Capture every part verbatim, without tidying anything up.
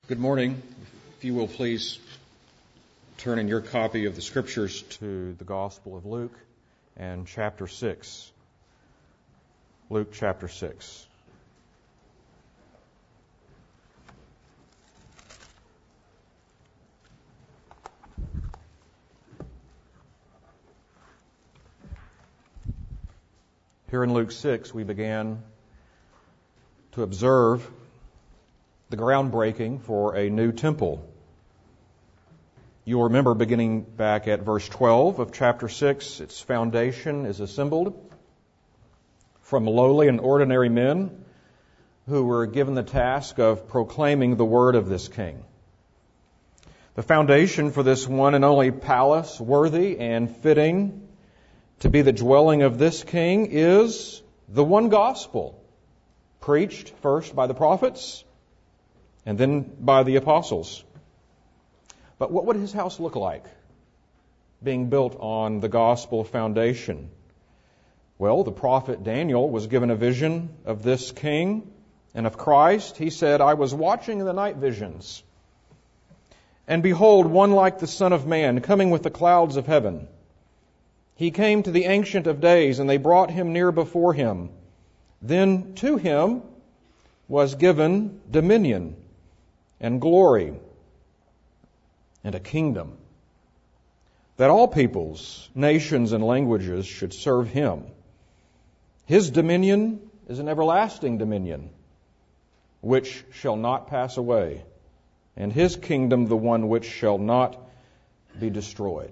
Good morning. If you will please turn in your copy of the Scriptures to the Gospel of Luke and chapter six. Luke chapter six. Here in Luke six, we began to observe the groundbreaking for a new temple. You'll remember beginning back at verse twelve of chapter six, its foundation is assembled from lowly and ordinary men who were given the task of proclaiming the word of this king. The foundation for this one and only palace, worthy and fitting to be the dwelling of this king, is the one gospel, preached first by the prophets and then by the apostles. But what would his house look like, being built on the gospel foundation? Well, the prophet Daniel was given a vision of this king and of Christ. He said, "I was watching in the night visions, and behold, one like the Son of Man, coming with the clouds of heaven. He came to the Ancient of Days, and they brought him near before him. Then to him was given dominion and glory and a kingdom, that all peoples, nations, and languages should serve him. His dominion is an everlasting dominion, which shall not pass away, and his kingdom the one which shall not be destroyed."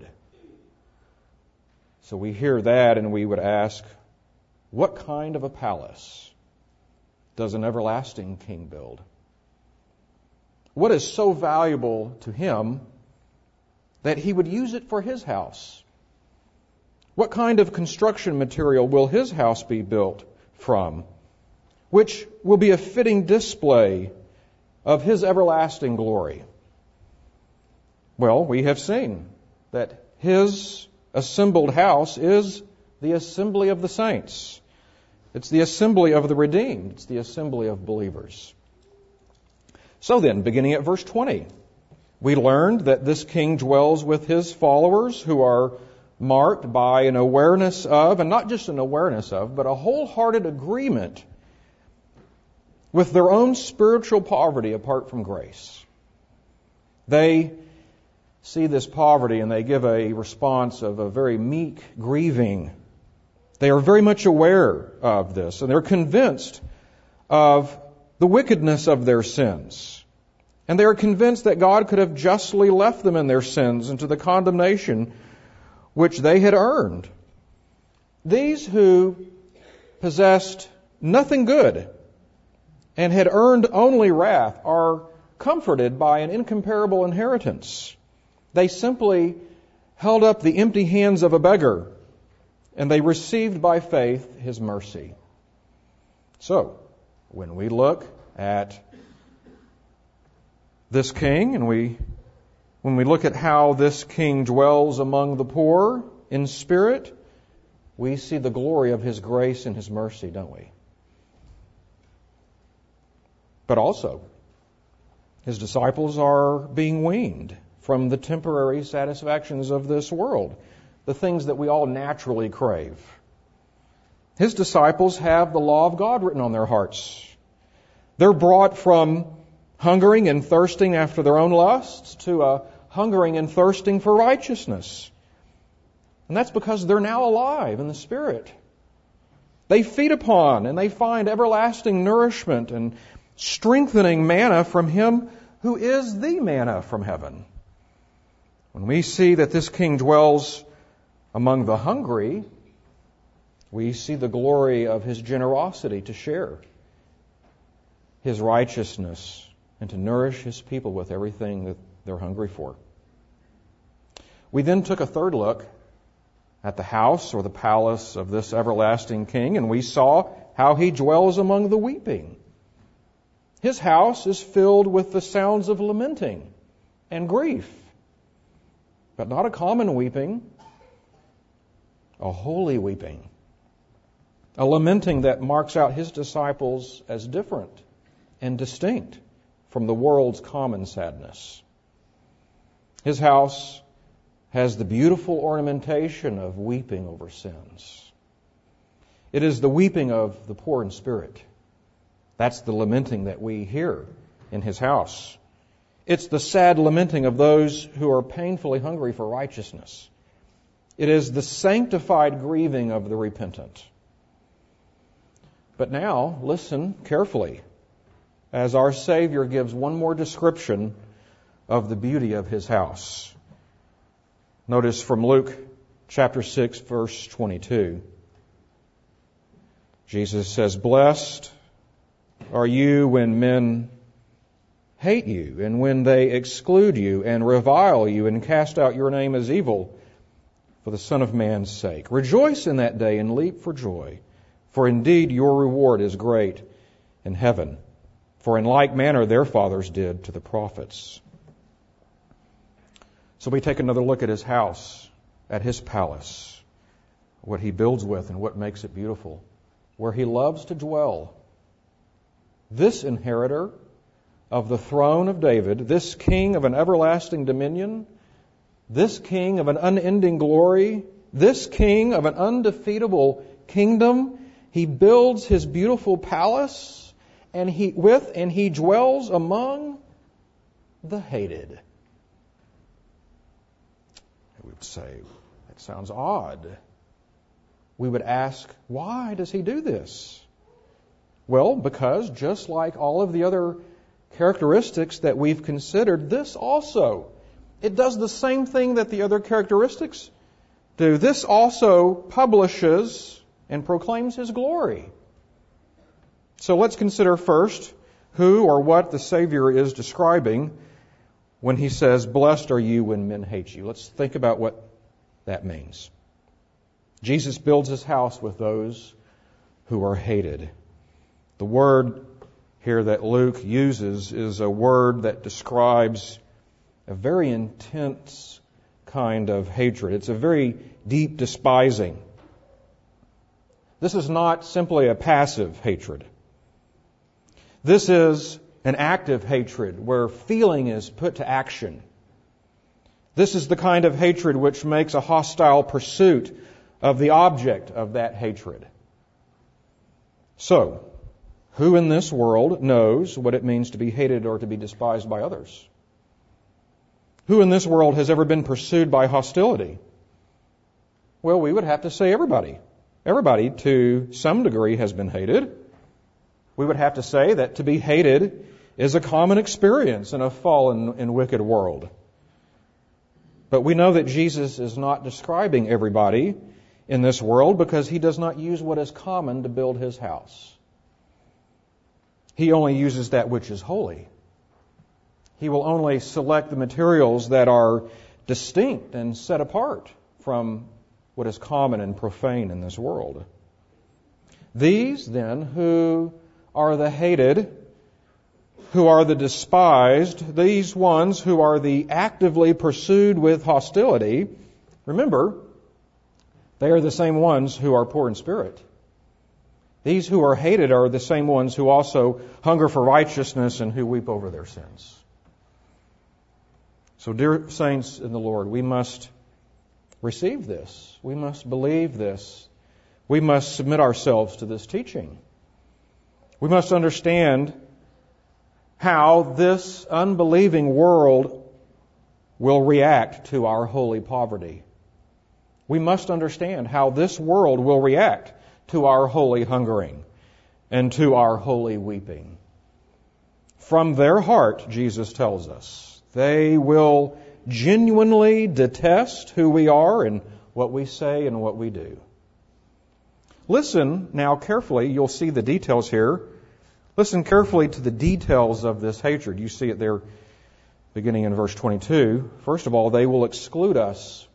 So we hear that and we would ask, what kind of a palace does an everlasting king build? What is so valuable to him that he would use it for his house? What kind of construction material will his house be built from, which will be a fitting display of his everlasting glory? Well, we have seen that his assembled house is the assembly of the saints. It's the assembly of the redeemed. It's the assembly of believers. So then, beginning at verse twenty, we learned that this king dwells with his followers who are marked by an awareness of, and not just an awareness of, but a wholehearted agreement with their own spiritual poverty apart from grace. They see this poverty and they give a response of a very meek grieving. They are very much aware of this, and they're convinced of the wickedness of their sins. And they are convinced that God could have justly left them in their sins and to the condemnation which they had earned. These who possessed nothing good and had earned only wrath are comforted by an incomparable inheritance. They simply held up the empty hands of a beggar, and they received by faith his mercy. So, when we look at this king, and we, when we look at how this king dwells among the poor in spirit, we see the glory of his grace and his mercy, don't we? But also, his disciples are being weaned from the temporary satisfactions of this world, the things that we all naturally crave. His disciples have the law of God written on their hearts. They're brought from hungering and thirsting after their own lusts to a hungering and thirsting for righteousness. And that's because they're now alive in the Spirit. They feed upon and they find everlasting nourishment and strengthening manna from Him who is the manna from heaven. When we see that this king dwells among the hungry, we see the glory of his generosity to share his righteousness and to nourish his people with everything that they're hungry for. We then took a third look at the house or the palace of this everlasting king, and we saw how he dwells among the weeping. His house is filled with the sounds of lamenting and grief, but not a common weeping, a holy weeping, a lamenting that marks out his disciples as different and distinct from the world's common sadness. His house has the beautiful ornamentation of weeping over sins. It is the weeping of the poor in spirit. That's the lamenting that we hear in His house. It's the sad lamenting of those who are painfully hungry for righteousness. It is the sanctified grieving of the repentant. But now, listen carefully, as our Savior gives one more description of the beauty of His house. Notice from Luke chapter six, verse twenty-two. Jesus says, "Blessed are you when men hate you, and when they exclude you, and revile you, and cast out your name as evil for the Son of Man's sake. Rejoice in that day and leap for joy, for indeed your reward is great in heaven. For in like manner their fathers did to the prophets." So we take another look at His house, at His palace, what He builds with and what makes it beautiful, where He loves to dwell. This inheritor of the throne of David, this king of an everlasting dominion, this king of an unending glory, this king of an undefeatable kingdom, He builds His beautiful palace and he with and He dwells among the hated. We would say, that sounds odd. We would ask, why does He do this? Well, because just like all of the other characteristics that we've considered, this also, it does the same thing that the other characteristics do. This also publishes and proclaims His glory. So let's consider first who or what the Savior is describing when He says, "Blessed are you when men hate you." Let's think about what that means. Jesus builds His house with those who are hated. The word here that Luke uses is a word that describes a very intense kind of hatred. It's a very deep despising. This is not simply a passive hatred. This is an active hatred where feeling is put to action. This is the kind of hatred which makes a hostile pursuit of the object of that hatred. So, who in this world knows what it means to be hated or to be despised by others? Who in this world has ever been pursued by hostility? Well, we would have to say everybody. Everybody, to some degree, has been hated. We would have to say that to be hated is a common experience in a fallen and wicked world. But we know that Jesus is not describing everybody in this world because He does not use what is common to build His house. He only uses that which is holy. He will only select the materials that are distinct and set apart from what is common and profane in this world. These, then, who are the hated, who are the despised, these ones who are the actively pursued with hostility, remember, they are the same ones who are poor in spirit. These who are hated are the same ones who also hunger for righteousness and who weep over their sins. So, dear saints in the Lord, we must receive this. We must believe this. We must submit ourselves to this teaching. We must understand how this unbelieving world will react to our holy poverty. We must understand how this world will react to our holy hungering and to our holy weeping. From their heart, Jesus tells us, they will genuinely detest who we are and what we say and what we do. Listen now carefully. You'll see the details here. Listen carefully to the details of this hatred. You see it there beginning in verse twenty-two. First of all, they will exclude us.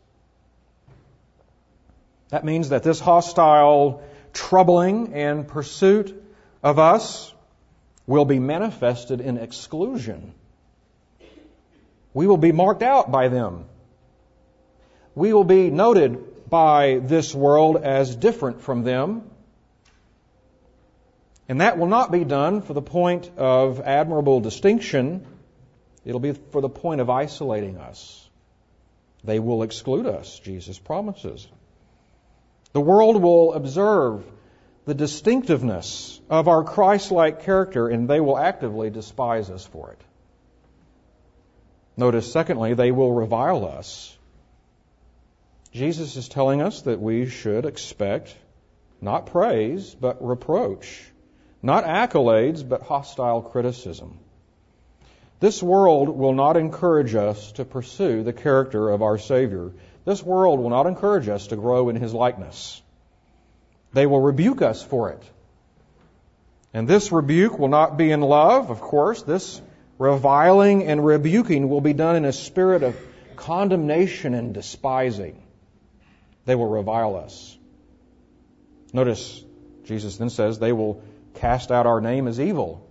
That means that this hostile troubling and pursuit of us will be manifested in exclusion. We will be marked out by them. We will be noted by this world as different from them. And that will not be done for the point of admirable distinction. It'll be for the point of isolating us. They will exclude us, Jesus promises. The world will observe the distinctiveness of our Christ-like character, and they will actively despise us for it. Notice, secondly, they will revile us. Jesus is telling us that we should expect not praise, but reproach. Not accolades, but hostile criticism. This world will not encourage us to pursue the character of our Savior. This world will not encourage us to grow in His likeness. They will rebuke us for it. And this rebuke will not be in love, of course. This reviling and rebuking will be done in a spirit of condemnation and despising. They will revile us. Notice, Jesus then says, they will cast out our name as evil.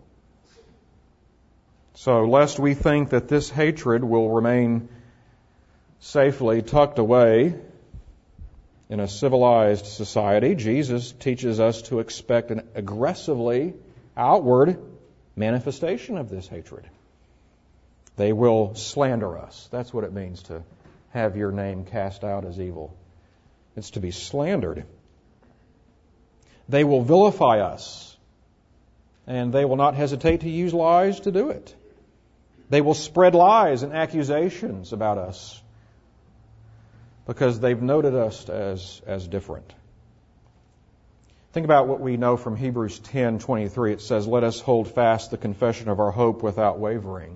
So, lest we think that this hatred will remain safely tucked away in a civilized society, Jesus teaches us to expect an aggressively outward manifestation of this hatred. They will slander us. That's what it means to have your name cast out as evil. It's to be slandered. They will vilify us, and they will not hesitate to use lies to do it. They will spread lies and accusations about us because they've noted us as, as different. Think about what we know from Hebrews ten twenty-three. It says, "Let us hold fast the confession of our hope without wavering."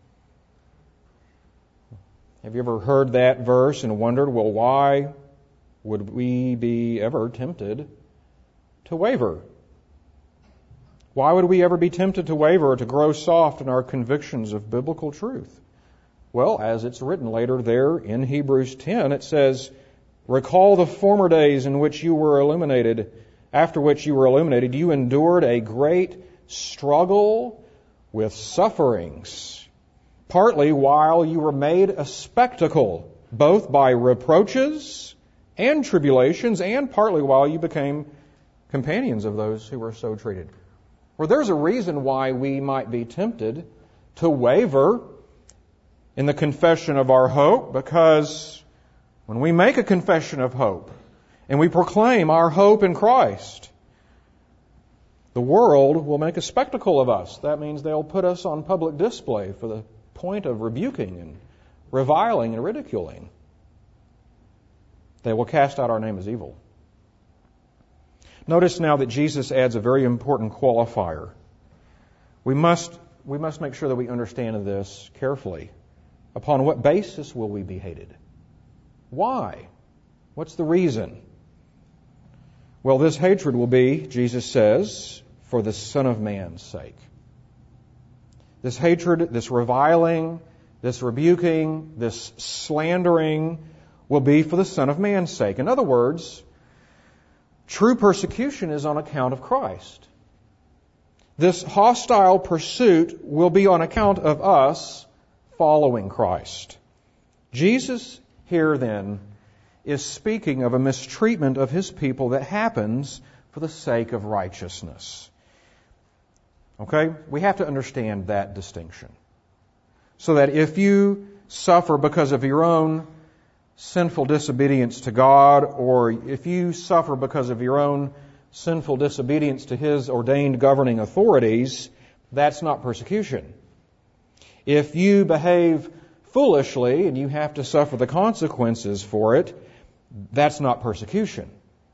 Have you ever heard that verse and wondered, well, why would we be ever tempted to waver? Why would we ever be tempted to waver or to grow soft in our convictions of biblical truth? Well, as it's written later there in Hebrews ten, it says, "Recall the former days in which you were illuminated, after which you were illuminated, you endured a great struggle with sufferings, partly while you were made a spectacle, both by reproaches and tribulations, and partly while you became companions of those who were so treated." Well, there's a reason why we might be tempted to waver in the confession of our hope, because when we make a confession of hope and we proclaim our hope in Christ, the world will make a spectacle of us. That means they'll put us on public display for the point of rebuking and reviling and ridiculing. They will cast out our name as evil. Notice now that Jesus adds a very important qualifier. We must, we must make sure that we understand this carefully. Upon what basis will we be hated? Why? What's the reason? Well, this hatred will be, Jesus says, for the Son of Man's sake. This hatred, this reviling, this rebuking, this slandering will be for the Son of Man's sake. In other words, true persecution is on account of Christ. This hostile pursuit will be on account of us following Christ. Jesus here then is speaking of a mistreatment of His people that happens for the sake of righteousness. Okay? We have to understand that distinction. So that if you suffer because of your own sinful disobedience to God, or if you suffer because of your own sinful disobedience to His ordained governing authorities, that's not persecution. If you behave foolishly and you have to suffer the consequences for it, that's not persecution.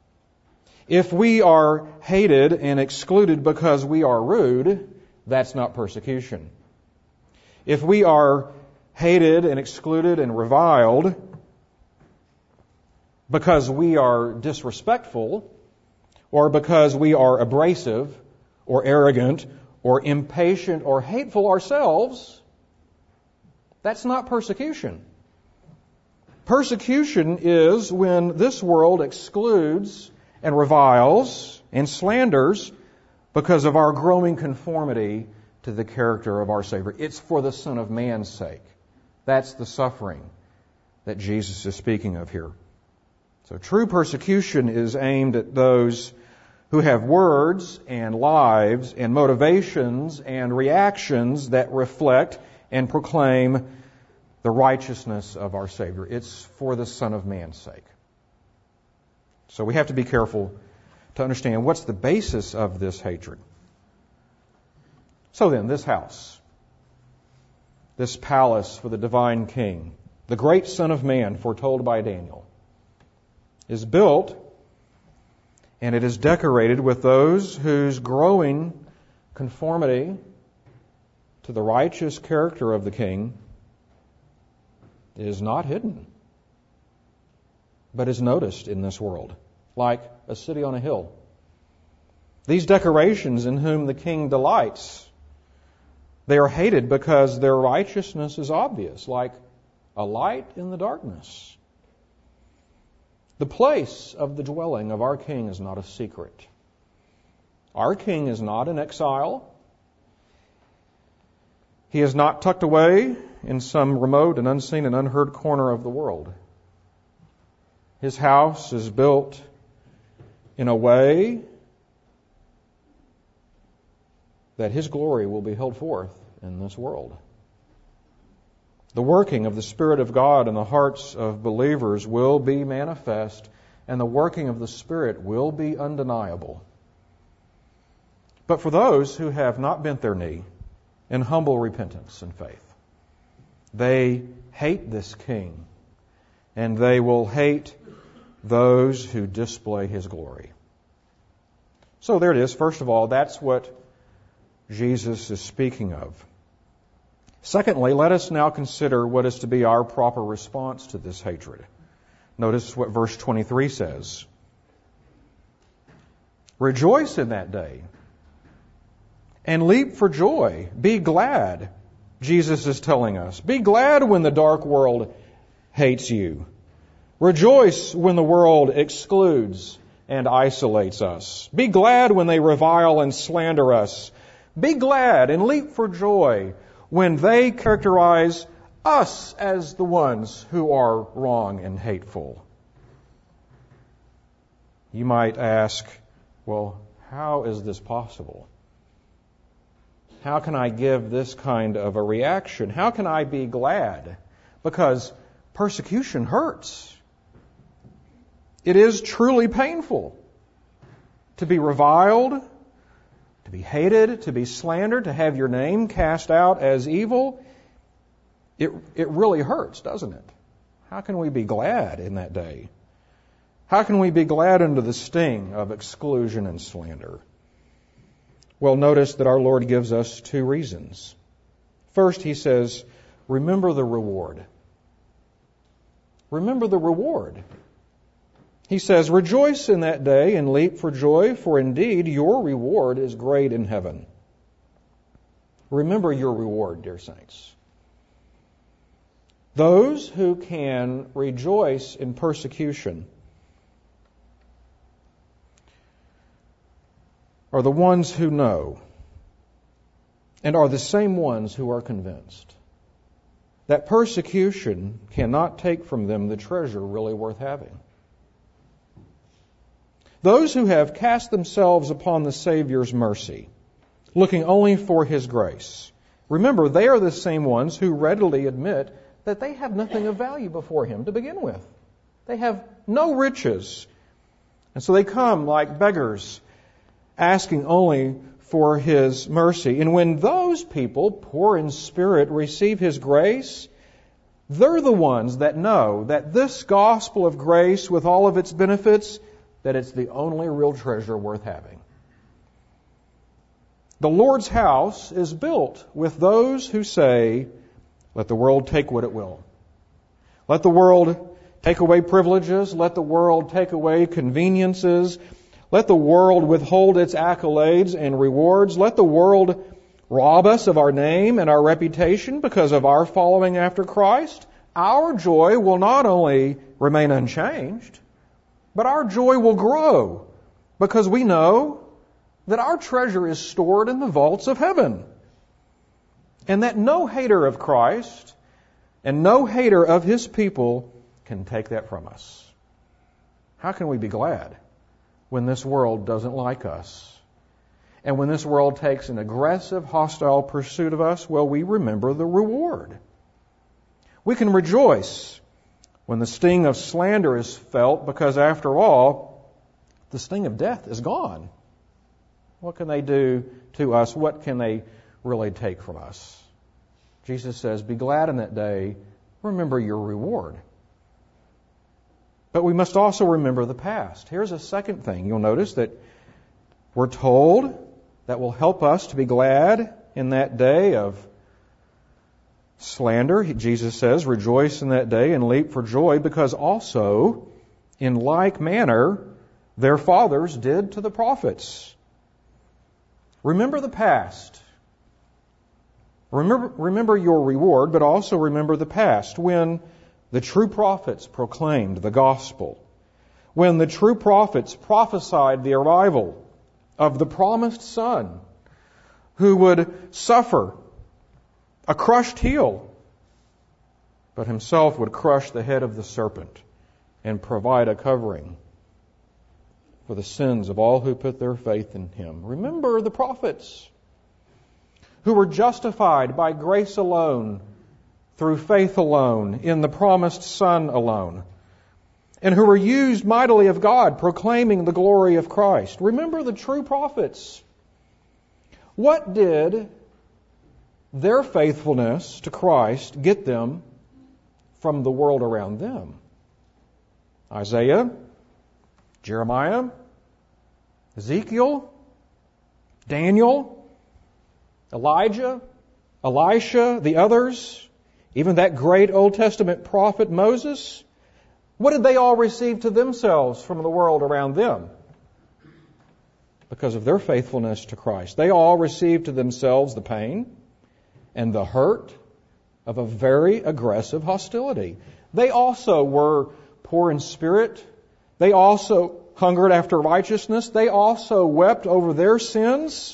If we are hated and excluded because we are rude, that's not persecution. If we are hated and excluded and reviled because we are disrespectful, or because we are abrasive, or arrogant, or impatient, or hateful ourselves, that's not persecution. Persecution is when this world excludes and reviles and slanders because of our growing conformity to the character of our Savior. It's for the Son of Man's sake. That's the suffering that Jesus is speaking of here. So true persecution is aimed at those who have words and lives and motivations and reactions that reflect and proclaim the righteousness of our Savior. It's for the Son of Man's sake. So we have to be careful to understand what's the basis of this hatred. So then, this house, this palace for the divine King, the great Son of Man foretold by Daniel, is built and it is decorated with those whose growing conformity to the righteous character of the King is not hidden, but is noticed in this world, like a city on a hill. These decorations in whom the King delights, they are hated because their righteousness is obvious, like a light in the darkness. The place of the dwelling of our King is not a secret. Our King is not in exile. He is not tucked away in some remote and unseen and unheard corner of the world. His house is built in a way that His glory will be held forth in this world. The working of the Spirit of God in the hearts of believers will be manifest, and the working of the Spirit will be undeniable. But for those who have not bent their knee in humble repentance and faith, they hate this King, and they will hate those who display His glory. So there it is. First of all, that's what Jesus is speaking of. Secondly, let us now consider what is to be our proper response to this hatred. Notice what verse twenty-three says. Rejoice in that day and leap for joy. Be glad, Jesus is telling us. Be glad when the dark world hates you. Rejoice when the world excludes and isolates us. Be glad when they revile and slander us. Be glad and leap for joy when they characterize us as the ones who are wrong and hateful. You might ask, well, how is this possible? How can I give this kind of a reaction? How can I be glad? Because persecution hurts. It is truly painful to be reviled, to be hated, to be slandered, to have your name cast out as evil. It, it really hurts, doesn't it? How can we be glad in that day? How can we be glad under the sting of exclusion and slander? Well, notice that our Lord gives us two reasons. First, He says, remember the reward. Remember the reward. He says, rejoice in that day and leap for joy, for indeed your reward is great in heaven. Remember your reward, dear saints. Those who can rejoice in persecution are the ones who know and are the same ones who are convinced that persecution cannot take from them the treasure really worth having. Those who have cast themselves upon the Savior's mercy, looking only for His grace, remember, they are the same ones who readily admit that they have nothing of value before Him to begin with. They have no riches. And so they come like beggars, asking only for His mercy. And when those people, poor in spirit, receive His grace, they're the ones that know that this gospel of grace, with all of its benefits, that it's the only real treasure worth having. The Lord's house is built with those who say, let the world take what it will. Let the world take away privileges. Let the world take away conveniences. Let the world withhold its accolades and rewards. Let the world rob us of our name and our reputation because of our following after Christ. Our joy will not only remain unchanged, but our joy will grow because we know that our treasure is stored in the vaults of heaven. And that no hater of Christ and no hater of His people can take that from us. How can we be glad? when this world doesn't like us. And when this world takes an aggressive, hostile pursuit of us, well, we remember the reward. We can rejoice when the sting of slander is felt, because after all, the sting of death is gone. What can they do to us? What can they really take from us? Jesus says, be glad in that day. Remember your reward. But we must also remember the past. Here's a second thing. You'll notice that we're told that will help us to be glad in that day of slander. Jesus says, rejoice in that day and leap for joy, because also, in like manner, their fathers did to the prophets. Remember the past. Remember, remember your reward, but also remember the past, when the true prophets proclaimed the gospel, when the true prophets prophesied the arrival of the promised Son, who would suffer a crushed heel, but himself would crush the head of the serpent and provide a covering for the sins of all who put their faith in him. Remember the prophets who were justified by grace alone, through faith alone, in the promised Son alone, and who were used mightily of God, proclaiming the glory of Christ. Remember the true prophets. What did their faithfulness to Christ get them from the world around them? Isaiah, Jeremiah, Ezekiel, Daniel, Elijah, Elisha, the others, even that great Old Testament prophet Moses. What did they all receive to themselves from the world around them? Because of their faithfulness to Christ. They all received to themselves the pain and the hurt of a very aggressive hostility. They also were poor in spirit. They also hungered after righteousness. They also wept over their sins.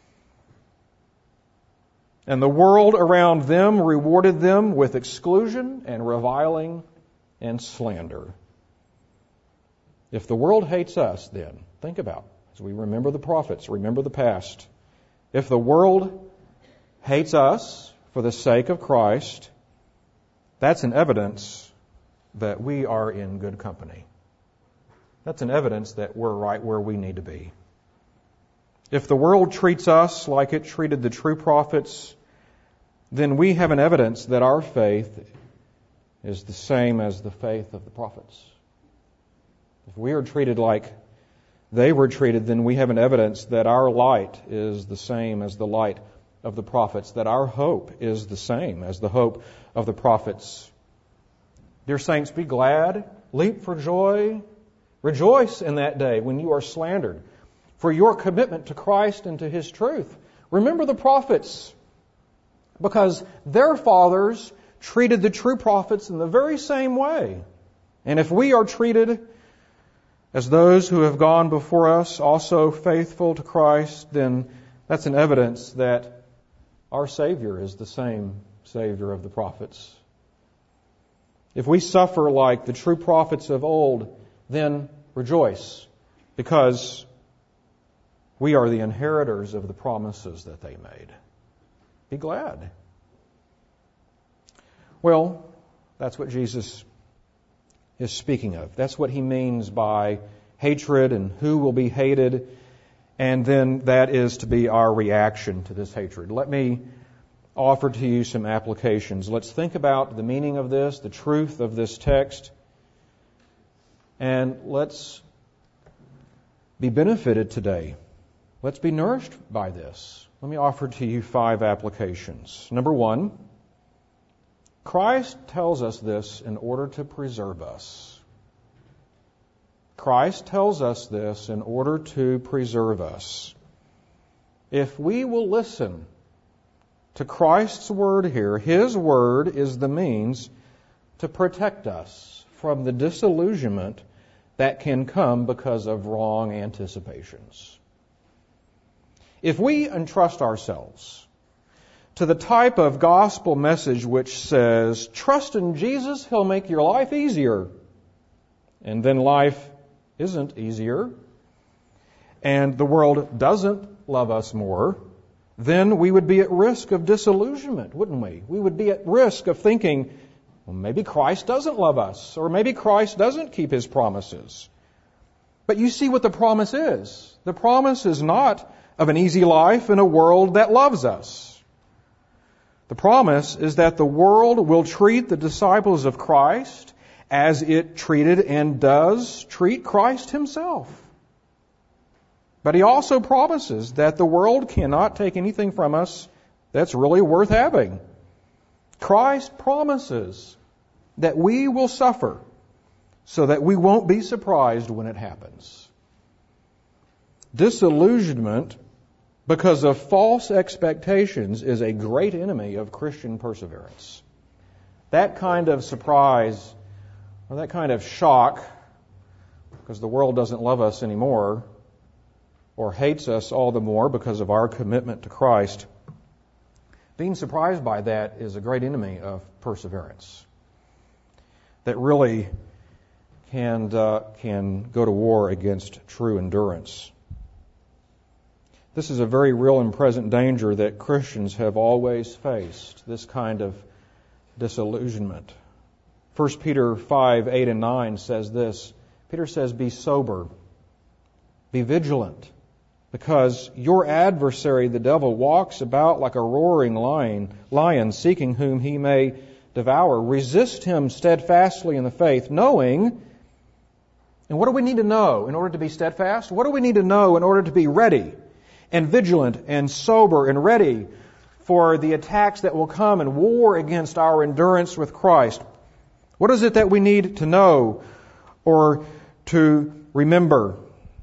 And the world around them rewarded them with exclusion and reviling and slander. If the world hates us, then, think about, as we remember the prophets, remember the past. If the world hates us for the sake of Christ, that's an evidence that we are in good company. That's an evidence that we're right where we need to be. If the world treats us like it treated the true prophets, then we have an evidence that our faith is the same as the faith of the prophets. If we are treated like they were treated, then we have an evidence that our light is the same as the light of the prophets, that our hope is the same as the hope of the prophets. Dear saints, be glad, leap for joy, rejoice in that day when you are slandered for your commitment to Christ and to His truth. Remember the prophets, because their fathers treated the true prophets in the very same way. And if we are treated as those who have gone before us, also faithful to Christ, then that's an evidence that our Savior is the same Savior of the prophets. If we suffer like the true prophets of old, then rejoice, because we are the inheritors of the promises that they made. Be glad. Well, that's what Jesus is speaking of. That's what He means by hatred and who will be hated. And then that is to be our reaction to this hatred. Let me offer to you some applications. Let's think about the meaning of this, the truth of this text, and let's be benefited today. Let's be nourished by this. Let me offer to you five applications. Number one, Christ tells us this in order to preserve us. Christ tells us this in order to preserve us. If we will listen to Christ's word here, His word is the means to protect us from the disillusionment that can come because of wrong anticipations. If we entrust ourselves to the type of gospel message which says, trust in Jesus, He'll make your life easier, and then life isn't easier, and the world doesn't love us more, then we would be at risk of disillusionment, wouldn't we? We would be at risk of thinking, well, maybe Christ doesn't love us, or maybe Christ doesn't keep His promises. But you see what the promise is. The promise is not of an easy life in a world that loves us. The promise is that the world will treat the disciples of Christ as it treated and does treat Christ Himself. But He also promises that the world cannot take anything from us that's really worth having. Christ promises that we will suffer so that we won't be surprised when it happens. Disillusionment because of false expectations is a great enemy of Christian perseverance. That kind of surprise or that kind of shock, because the world doesn't love us anymore or hates us all the more because of our commitment to Christ, being surprised by that is a great enemy of perseverance that really can, uh, can go to war against true endurance. This is a very real and present danger that Christians have always faced, this kind of disillusionment. First Peter five, eight and nine says this. Peter says, be sober, be vigilant, because your adversary, the devil, walks about like a roaring lion, lion seeking whom he may devour. Resist him steadfastly in the faith, knowing, and what do we need to know in order to be steadfast? What do we need to know in order to be ready and vigilant and sober and ready for the attacks that will come and war against our endurance with Christ? What is it that we need to know or to remember?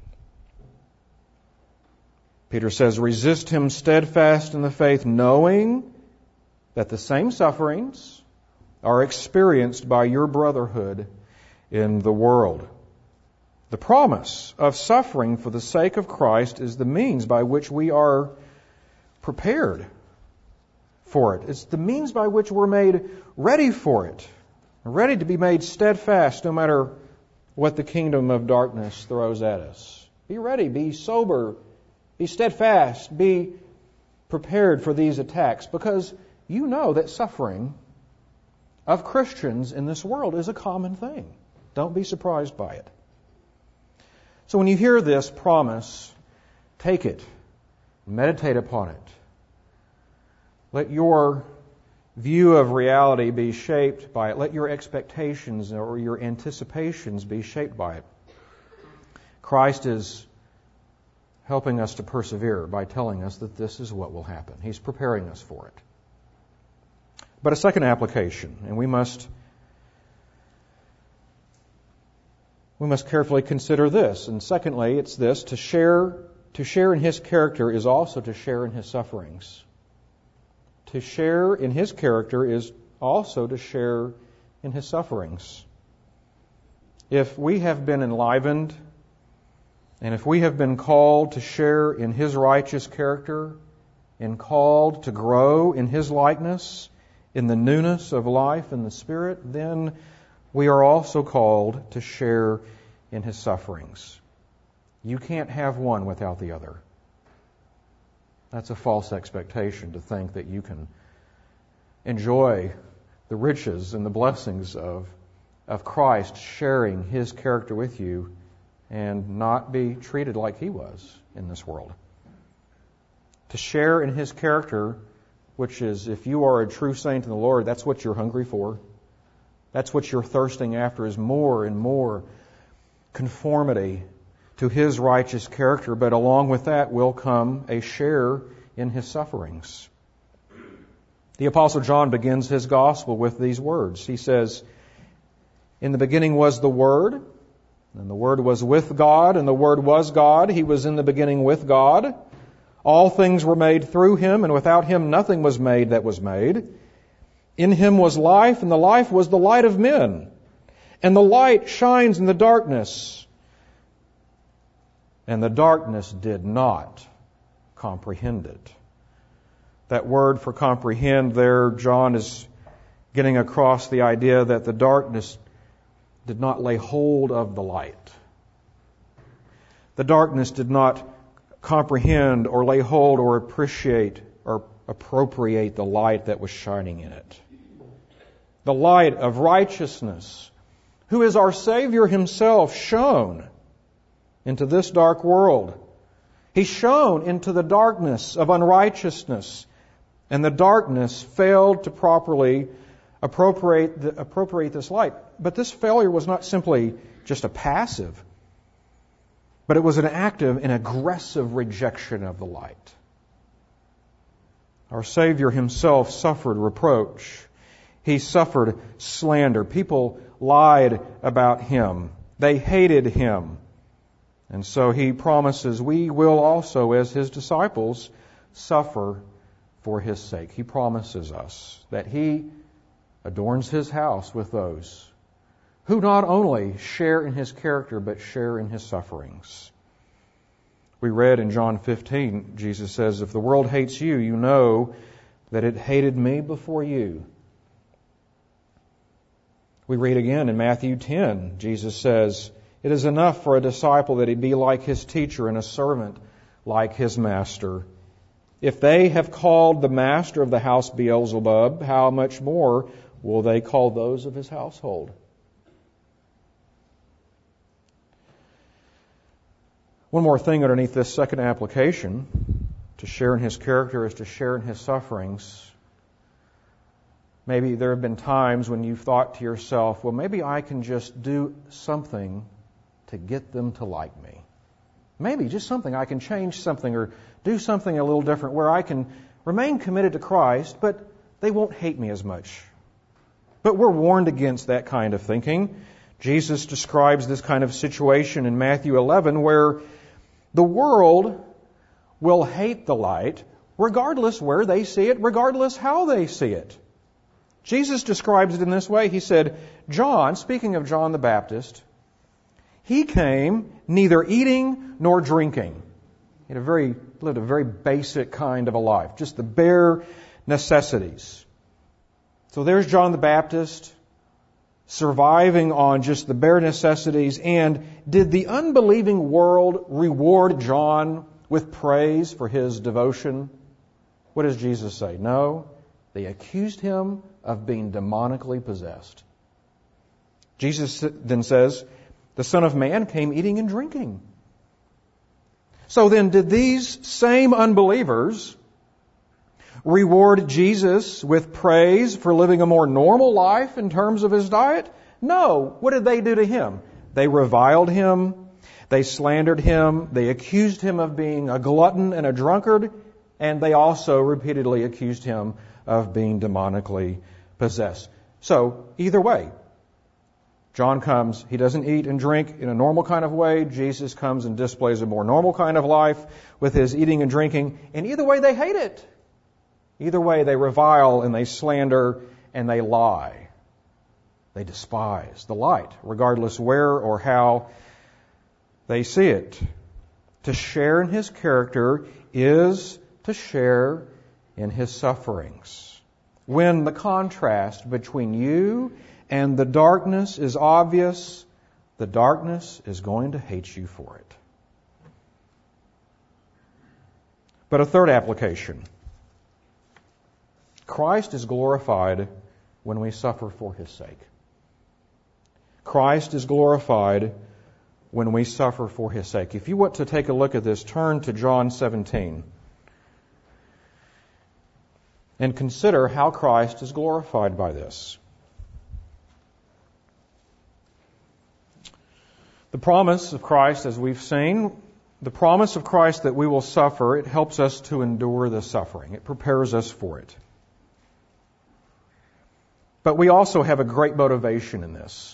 Peter says, resist him steadfast in the faith, knowing that the same sufferings are experienced by your brotherhood in the world. The promise of suffering for the sake of Christ is the means by which we are prepared for it. It's the means by which we're made ready for it, ready to be made steadfast no matter what the kingdom of darkness throws at us. Be ready, be sober, be steadfast, be prepared for these attacks, because you know that suffering of Christians in this world is a common thing. Don't be surprised by it. So when you hear this promise, take it, meditate upon it. Let your view of reality be shaped by it. Let your expectations or your anticipations be shaped by it. Christ is helping us to persevere by telling us that this is what will happen. He's preparing us for it. But a second application, and we must we must carefully consider this. And secondly, it's this: to share to share in His character is also to share in His sufferings. To share in His character is also to share in His sufferings. If we have been enlivened, and if we have been called to share in His righteous character, and called to grow in His likeness, in the newness of life in the Spirit, then we are also called to share in His sufferings. You can't have one without the other. That's a false expectation to think that you can enjoy the riches and the blessings of, of Christ sharing His character with you and not be treated like He was in this world. To share in His character, which is, if you are a true saint in the Lord, that's what you're hungry for. That's what you're thirsting after, is more and more conformity to His righteous character. But along with that will come a share in His sufferings. The Apostle John begins his gospel with these words. He says, in the beginning was the Word, and the Word was with God, and the Word was God. He was in the beginning with God. All things were made through Him, and without Him nothing was made that was made. In Him was life, and the life was the light of men. And the light shines in the darkness, and the darkness did not comprehend it. That word for comprehend there, John is getting across the idea that the darkness did not lay hold of the light. The darkness did not comprehend or lay hold or appreciate or appropriate the light that was shining in it. The light of righteousness, who is our Savior Himself, shone into this dark world. He shone into the darkness of unrighteousness, and the darkness failed to properly appropriate, the, appropriate this light. But this failure was not simply just a passive, but it was an active and aggressive rejection of the light. Our Savior Himself suffered reproach. He suffered slander. People lied about Him. They hated Him. And so He promises we will also, as His disciples, suffer for His sake. He promises us that He adorns His house with those who not only share in His character, but share in His sufferings. We read in John fifteen, Jesus says, if the world hates you, you know that it hated me before you. We read again in Matthew ten, Jesus says, it is enough for a disciple that he be like his teacher and a servant like his master. If they have called the master of the house Beelzebub, how much more will they call those of his household? One more thing underneath this second application, to share in His character is to share in His sufferings. Maybe there have been times when you've thought to yourself, well, maybe I can just do something to get them to like me. Maybe just something, I can change something or do something a little different where I can remain committed to Christ, but they won't hate me as much. But we're warned against that kind of thinking. Jesus describes this kind of situation in Matthew eleven where the world will hate the light regardless where they see it, regardless how they see it. Jesus describes it in this way. He said, John, speaking of John the Baptist, he came neither eating nor drinking. He had a very, lived a very basic kind of a life, just the bare necessities. So there's John the Baptist, surviving on just the bare necessities. And did the unbelieving world reward John with praise for his devotion? What does Jesus say? No, they accused him of being demonically possessed. Jesus then says, the Son of Man came eating and drinking. So then, did these same unbelievers reward Jesus with praise for living a more normal life in terms of His diet? No. What did they do to Him? They reviled Him. They slandered Him. They accused Him of being a glutton and a drunkard. And they also repeatedly accused Him of being demonically possessed. So, either way, John comes, he doesn't eat and drink in a normal kind of way. Jesus comes and displays a more normal kind of life with His eating and drinking. And either way, they hate it. Either way, they revile and they slander and they lie. They despise the light, regardless where or how they see it. To share in His character is to share in His sufferings. When the contrast between you and the darkness is obvious, the darkness is going to hate you for it. But a third application. Christ is glorified when we suffer for His sake. Christ is glorified when we suffer for His sake. If you want to take a look at this, turn to John seventeen and consider how Christ is glorified by this. The promise of Christ, as we've seen, the promise of Christ that we will suffer, it helps us to endure the suffering. It prepares us for it. But we also have a great motivation in this.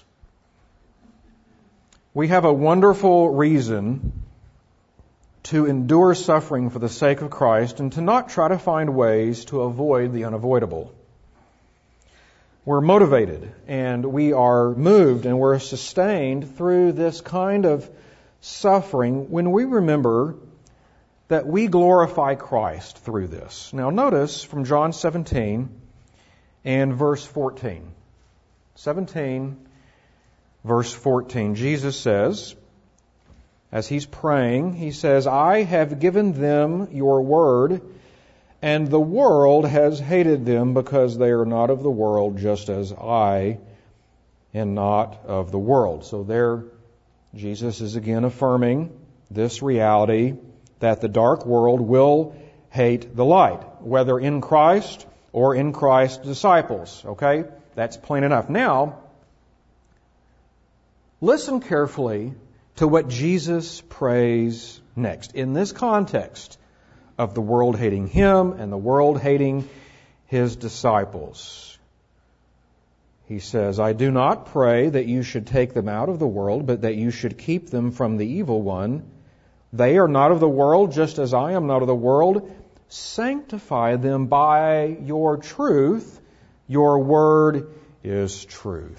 We have a wonderful reason to endure suffering for the sake of Christ and to not try to find ways to avoid the unavoidable. We're motivated and we are moved and we're sustained through this kind of suffering when we remember that we glorify Christ through this. Now notice from John seventeen and verse fourteen. seventeen, verse fourteen. Jesus says, as he's praying, he says, I have given them your word, and the world has hated them because they are not of the world, just as I am not of the world. So there, Jesus is again affirming this reality that the dark world will hate the light, whether in Christ or in Christ's disciples. Okay? That's plain enough. Now, listen carefully to what Jesus prays next. In this context of the world hating Him and the world hating His disciples, He says, I do not pray that you should take them out of the world, but that you should keep them from the evil one. They are not of the world, just as I am not of the world. Sanctify them by your truth. Your word is truth.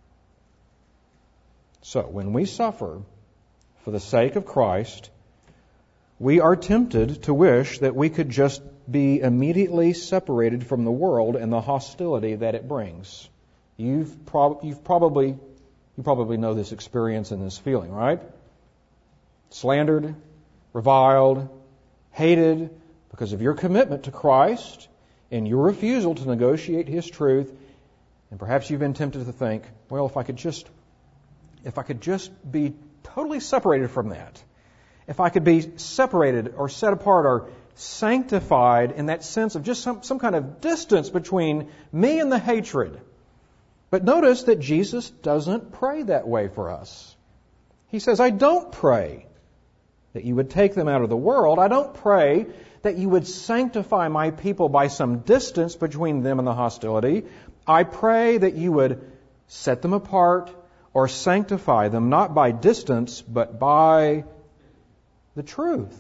So, when we suffer for the sake of Christ, we are tempted to wish that we could just be immediately separated from the world and the hostility that it brings. You've, prob- you've probably you probably know this experience and this feeling, right? Slandered, reviled, hated because of your commitment to Christ and your refusal to negotiate His truth. And perhaps you've been tempted to think, well, if I could just if I could just be totally separated from that, if I could be separated or set apart or sanctified in that sense of just some, some kind of distance between me and the hatred. But notice that Jesus doesn't pray that way for us. He says, I don't pray that you would take them out of the world. I don't pray that you would sanctify my people by some distance between them and the hostility. I pray that you would set them apart or sanctify them, not by distance, but by the truth.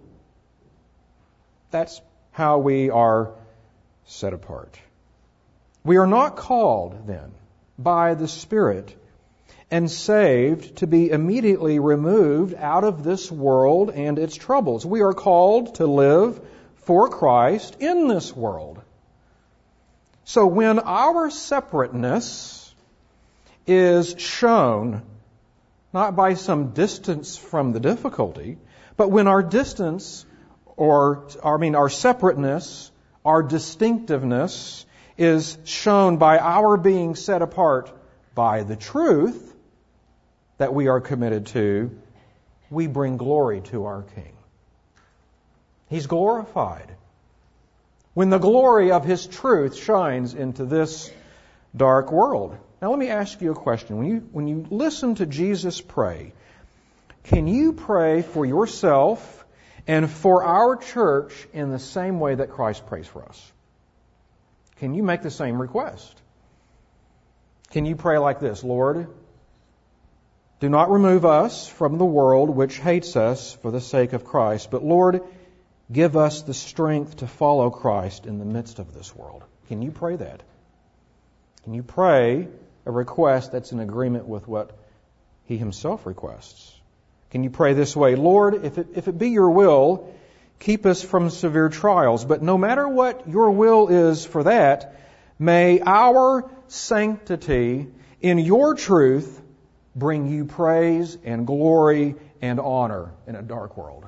That's how we are set apart. We are not called, then, by the Spirit and saved to be immediately removed out of this world and its troubles. We are called to live for Christ in this world. So when our separateness is shown not by some distance from the difficulty, but when our distance or, I mean, our separateness, our distinctiveness is shown by our being set apart by the truth that we are committed to, we bring glory to our King. He's glorified when the glory of His truth shines into this dark world. Now let me ask you a question. When you, when you listen to Jesus pray, can you pray for yourself and for our church in the same way that Christ prays for us? Can you make the same request? Can you pray like this? Lord, do not remove us from the world which hates us for the sake of Christ, but Lord, give us the strength to follow Christ in the midst of this world. Can you pray that? Can you pray a request that's in agreement with what He Himself requests? Can you pray this way? Lord, if it, if it be your will, keep us from severe trials. But no matter what your will is for that, may our sanctity in your truth bring you praise and glory and honor in a dark world.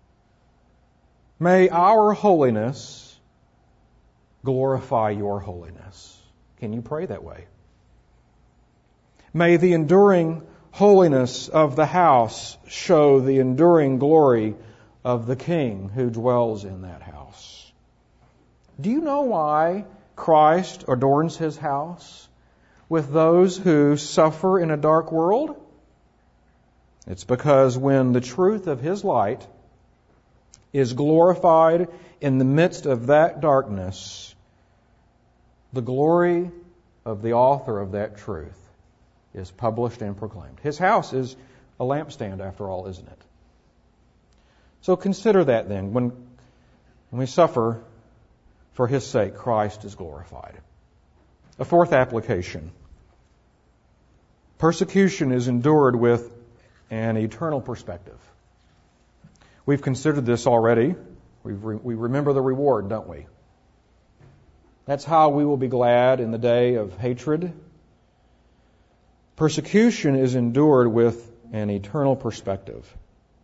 May our holiness glorify your holiness. Can you pray that way? May the enduring holiness of the house show the enduring glory of the King who dwells in that house. Do you know why Christ adorns His house with those who suffer in a dark world? It's because when the truth of His light is glorified in the midst of that darkness, the glory of the author of that truth is published and proclaimed. His house is a lampstand, after all, isn't it? So consider that then. When, when we suffer for His sake, Christ is glorified. A fourth application. Persecution is endured with an eternal perspective. We've considered this already. We've re- we remember the reward, don't we? That's how we will be glad in the day of hatred. Persecution is endured with an eternal perspective.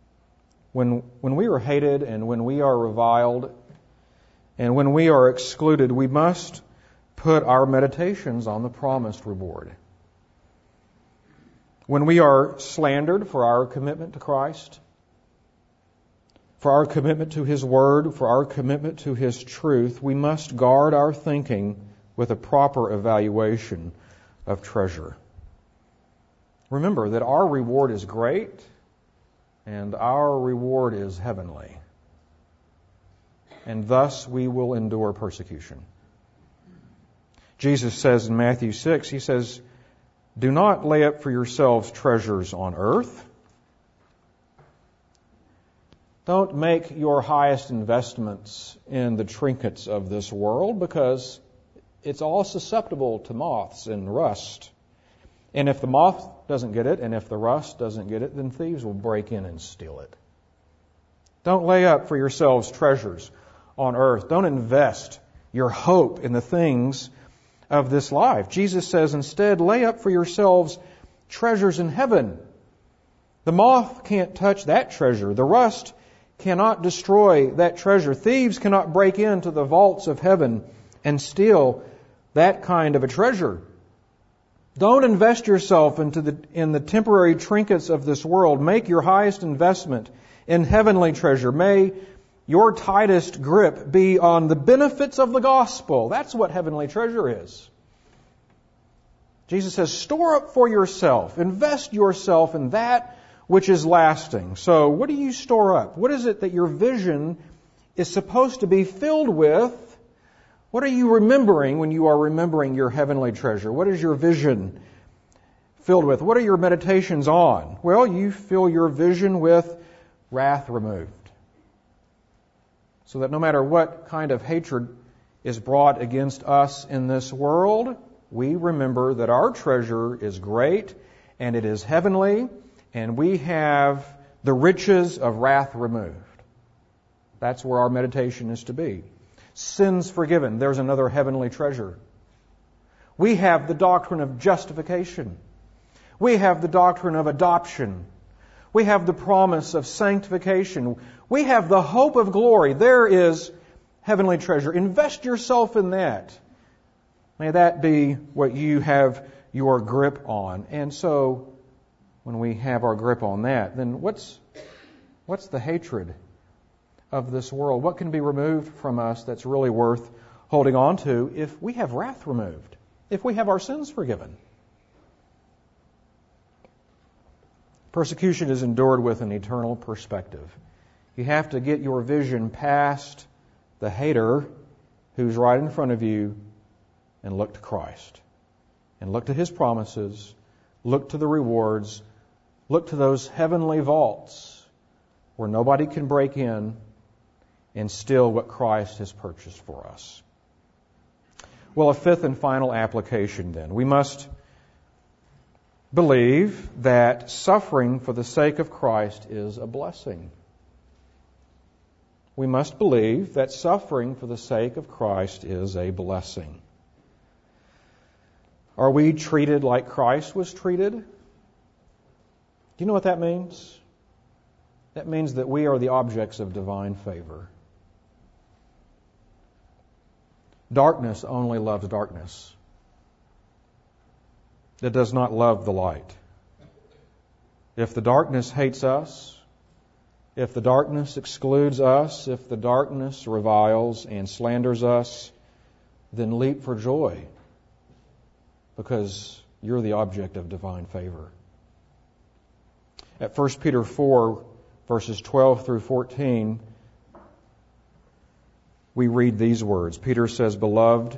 When, when we are hated and when we are reviled and when we are excluded, we must put our meditations on the promised reward. When we are slandered for our commitment to Christ, for our commitment to His Word, for our commitment to His truth, we must guard our thinking with a proper evaluation of treasure. Remember that our reward is great and our reward is heavenly. And thus we will endure persecution. Jesus says in Matthew six, He says, "Do not lay up for yourselves treasures on earth." Don't make your highest investments in the trinkets of this world, because it's all susceptible to moths and rust. And if the moth doesn't get it, and if the rust doesn't get it, then thieves will break in and steal it. Don't lay up for yourselves treasures on earth. Don't invest your hope in the things of this life. Jesus says instead, lay up for yourselves treasures in heaven. The moth can't touch that treasure. The rust cannot destroy that treasure. Thieves cannot break into the vaults of heaven and steal that kind of a treasure. Don't invest yourself into the in the temporary trinkets of this world. Make your highest investment in heavenly treasure. May your tightest grip be on the benefits of the gospel. That's what heavenly treasure is. Jesus says, store up for yourself. Invest yourself in that which is lasting. So what do you store up? What is it that your vision is supposed to be filled with? What are you remembering when you are remembering your heavenly treasure? What is your vision filled with? What are your meditations on? Well, you fill your vision with wrath removed. So that no matter what kind of hatred is brought against us in this world, we remember that our treasure is great and it is heavenly, and we have the riches of wrath removed. That's where our meditation is to be. Sins forgiven. There's another heavenly treasure. We have the doctrine of justification. We have the doctrine of adoption. We have the promise of sanctification. We have the hope of glory. There is heavenly treasure. Invest yourself in that. May that be what you have your grip on. And so, when we have our grip on that, then what's what's the hatred of this world? What can be removed from us that's really worth holding on to if we have wrath removed, if we have our sins forgiven? Persecution is endured with an eternal perspective. You have to get your vision past the hater who's right in front of you and look to Christ. And look to His promises. Look to the rewards. Look to those heavenly vaults where nobody can break in and steal what Christ has purchased for us. Well, a fifth and final application then. We must believe that suffering for the sake of Christ is a blessing. We must believe that suffering for the sake of Christ is a blessing. Are we treated like Christ was treated? Do you know what that means? That means that we are the objects of divine favor. Darkness only loves darkness. It does not love the light. If the darkness hates us, if the darkness excludes us, if the darkness reviles and slanders us, then leap for joy, because you're the object of divine favor. At First Peter four, verses twelve through fourteen, we read these words. Peter says, "Beloved,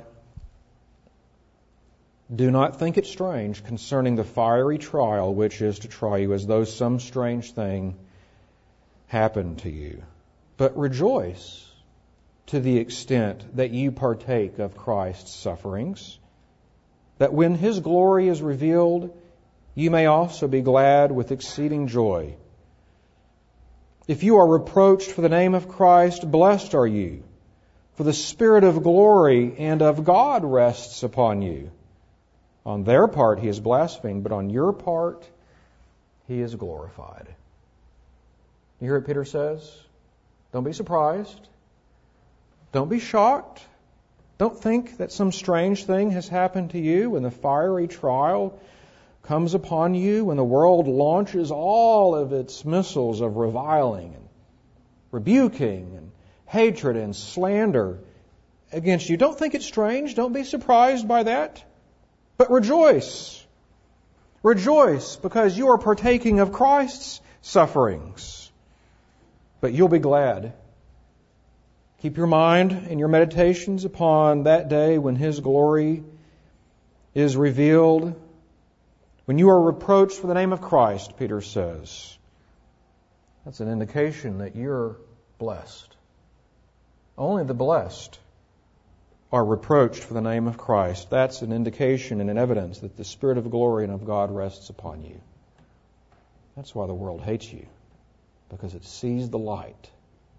do not think it strange concerning the fiery trial which is to try you, as though some strange thing happened to you. But rejoice to the extent that you partake of Christ's sufferings, that when His glory is revealed, you may also be glad with exceeding joy. If you are reproached for the name of Christ, blessed are you, for the Spirit of glory and of God rests upon you. On their part He is blasphemed, but on your part He is glorified." You hear what Peter says? Don't be surprised. Don't be shocked. Don't think that some strange thing has happened to you when the fiery trial comes upon you, when the world launches all of its missiles of reviling and rebuking and hatred and slander against you. Don't think it's strange. Don't be surprised by that. But rejoice. Rejoice because you are partaking of Christ's sufferings. But you'll be glad. Keep your mind and your meditations upon that day when His glory is revealed. When you are reproached for the name of Christ, Peter says, that's an indication that you're blessed. Only the blessed are reproached for the name of Christ. That's an indication and an evidence that the Spirit of glory and of God rests upon you. That's why the world hates you, because it sees the light.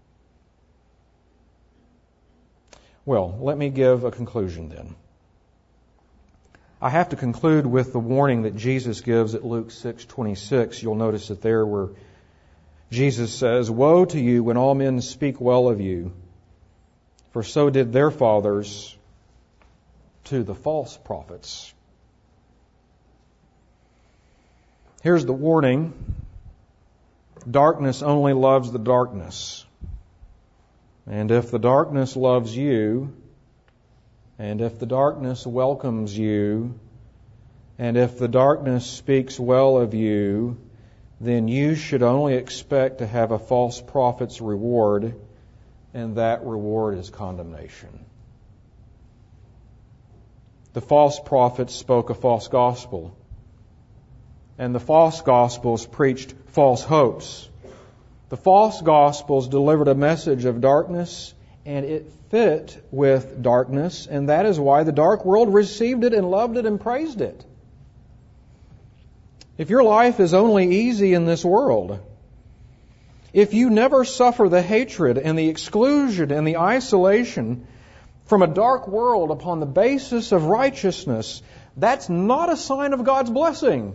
Well, let me give a conclusion then. I have to conclude with the warning that Jesus gives at Luke six twenty-six. You'll notice it there where Jesus says, "Woe to you when all men speak well of you, for so did their fathers to the false prophets." Here's the warning. Darkness only loves the darkness. And if the darkness loves you, and if the darkness welcomes you, and if the darkness speaks well of you, then you should only expect to have a false prophet's reward, and that reward is condemnation. The false prophets spoke a false gospel, and the false gospels preached false hopes. The false gospels delivered a message of darkness, and it fit with darkness, and that is why the dark world received it and loved it and praised it. If your life is only easy in this world, if you never suffer the hatred and the exclusion and the isolation from a dark world upon the basis of righteousness, that's not a sign of God's blessing.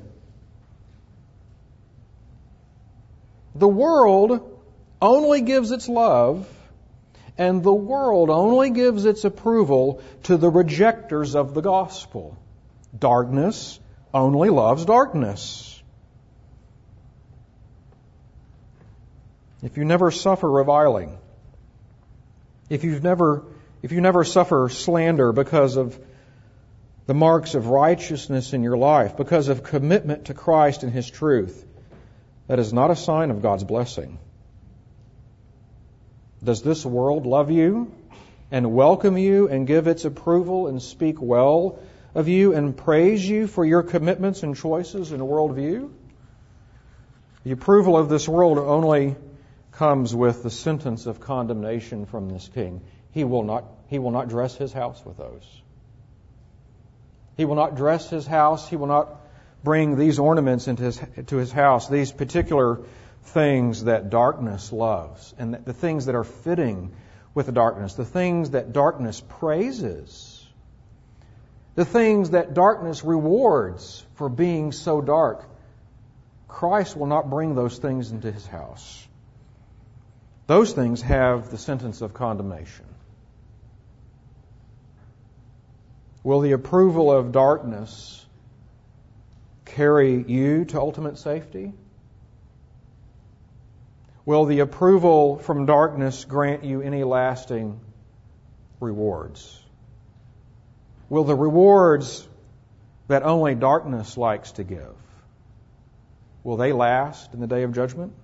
The world only gives its love, and the world only gives its approval to the rejectors of the gospel. Darkness only loves darkness. If you never suffer reviling, if you've never, if you never suffer slander because of the marks of righteousness in your life, because of commitment to Christ and His truth, that is not a sign of God's blessing. Does this world love you and welcome you and give its approval and speak well of you and praise you for your commitments and choices and worldview? The approval of this world only comes with the sentence of condemnation from this king. He will not, he will not dress his house with those. He will not dress his house. He will not bring these ornaments into his, to his house, these particular things that darkness loves, and the things that are fitting with the darkness, the things that darkness praises, the things that darkness rewards for being so dark. Christ will not bring those things into His house. Those things have the sentence of condemnation. Will the approval of darkness carry you to ultimate safety? Will the approval from darkness grant you any lasting rewards? Will the rewards that only darkness likes to give, will they last in the day of judgment?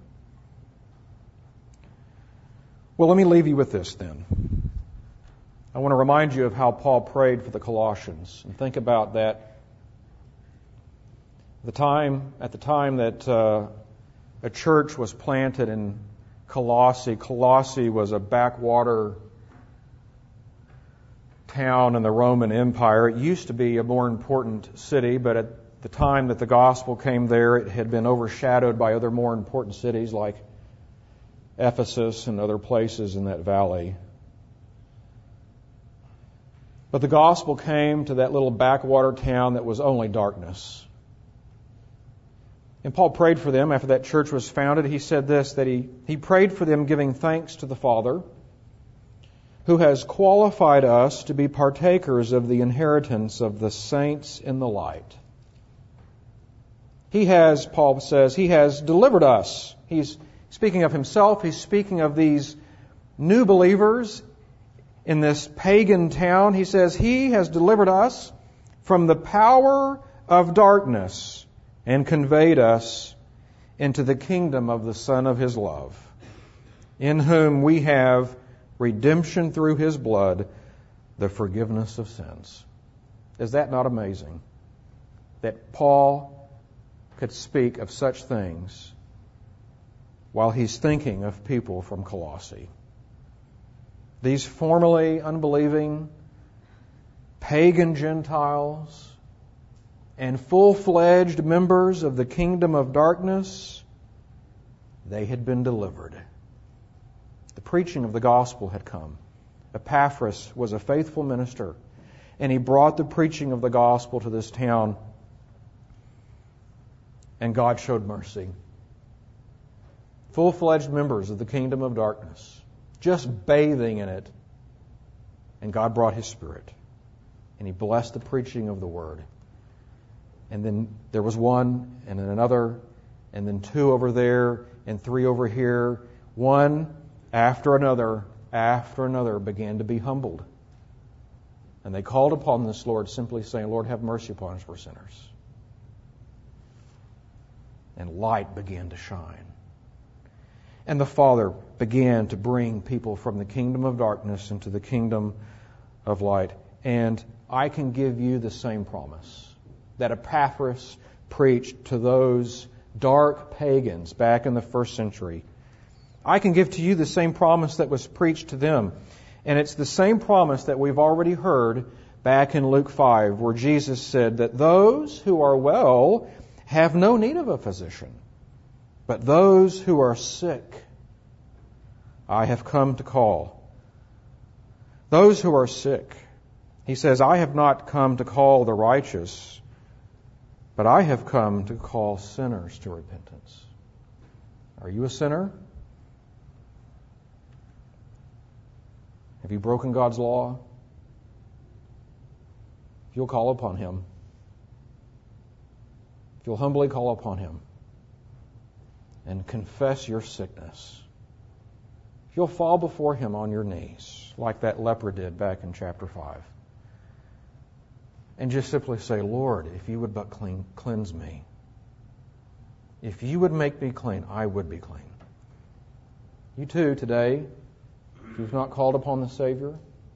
Well, let me leave you with this then. I want to remind you of how Paul prayed for the Colossians, and think about that. The time, at the time that uh, a church was planted in Colossae. Colossae was a backwater town in the Roman Empire. It used to be a more important city, but at the time that the gospel came there, it had been overshadowed by other more important cities like Ephesus and other places in that valley. But the gospel came to that little backwater town that was only darkness. And Paul prayed for them after that church was founded. He said this, that he, he prayed for them giving thanks to the Father, who has qualified us to be partakers of the inheritance of the saints in the light. He has, Paul says, He has delivered us. He's speaking of Himself. He's speaking of these new believers in this pagan town. He says, He has delivered us from the power of darkness and conveyed us into the kingdom of the Son of His love, in whom we have redemption through His blood, the forgiveness of sins. Is that not amazing? That Paul could speak of such things while he's thinking of people from Colossae. These formerly unbelieving pagan Gentiles and full-fledged members of the kingdom of darkness, they had been delivered. The preaching of the gospel had come. Epaphras was a faithful minister, and he brought the preaching of the gospel to this town, and God showed mercy. Full-fledged members of the kingdom of darkness, just bathing in it, and God brought His Spirit, and He blessed the preaching of the Word. And then there was one, and then another, and then two over there, and three over here. One after another, after another, began to be humbled. And they called upon this Lord, simply saying, Lord, have mercy upon us, we're sinners. And light began to shine. And the Father began to bring people from the kingdom of darkness into the kingdom of light. And I can give you the same promise that Epaphras preached to those dark pagans back in the first century. I can give to you the same promise that was preached to them. And it's the same promise that we've already heard back in Luke five, where Jesus said that those who are well have no need of a physician, but those who are sick I have come to call. Those who are sick. He says, I have not come to call the righteous, but I have come to call sinners to repentance. Are you a sinner? Have you broken God's law? If you'll call upon Him, if you'll humbly call upon Him and confess your sickness, if you'll fall before Him on your knees, like that leper did back in chapter five, and just simply say, Lord, if you would but clean, cleanse me. If you would make me clean, I would be clean. You too, today, if you've not called upon the Savior,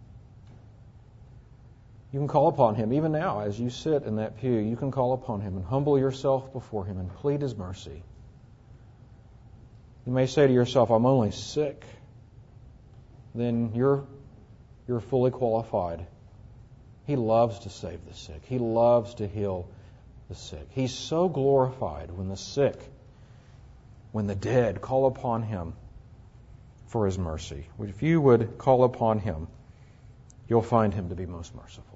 you can call upon Him. Even now, as you sit in that pew, you can call upon Him and humble yourself before Him and plead His mercy. You may say to yourself, I'm only sick. Then you're, you're fully qualified. He loves to save the sick. He loves to heal the sick. He's so glorified when the sick, when the dead call upon Him for His mercy. If you would call upon Him, you'll find Him to be most merciful.